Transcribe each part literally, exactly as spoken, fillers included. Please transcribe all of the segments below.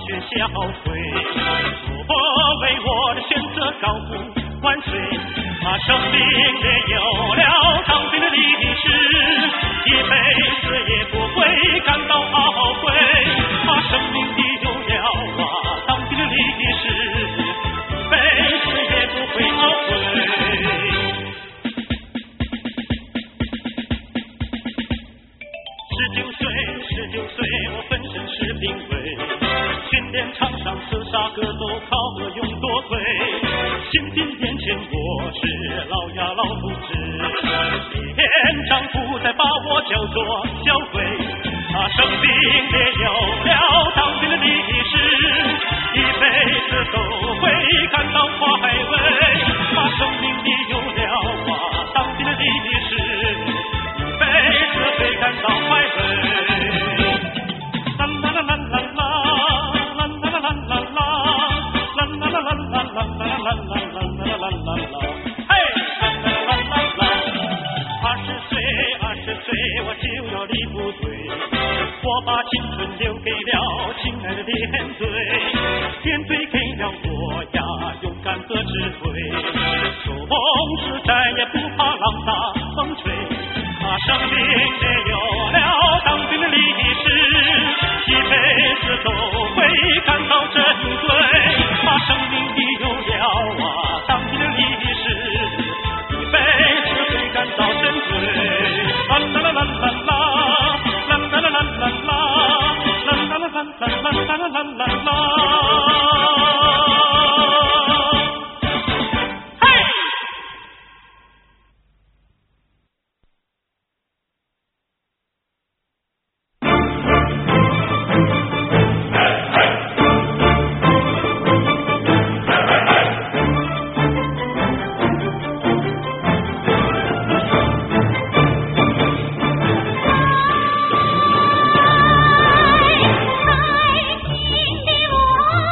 学校会，我为我的选择高呼万岁。他生命也有了当兵的历史，一辈子也不会感到懊悔。他生命里有了啊当兵的历史，一辈子也不会懊悔。十九岁，十九岁，我本身是兵卫，训练场上刺杀格斗，靠和勇夺魁。新兵面前我是老呀老不知，连长不再把我叫做小鬼。他生命也有了当兵的历史，一辈子都会感到快慰。他生命里有了啊当兵的历史，一辈子会感到快慰。啦啦啦啦啦啦，啦啦啦啦啦啦，啦啦啦啦啦啦啦啦啦啦啦啦啦，嘿，啦啦啦啦啦。二十岁，二十岁，我就要离部队，我把青春留给了亲爱的连队，连队给了我呀勇敢和智慧，做梦时再也不怕浪大风吹。他生命也有了当兵的历史，一辈子都会感到珍贵。他生命里有了啊当兵的历史，一辈子会感到珍贵。啦啦啦啦啦啦，啦啦啦啦啦啦，啦啦啦啦啦啦啦啦啦啦。 爱情的我。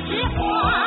知花。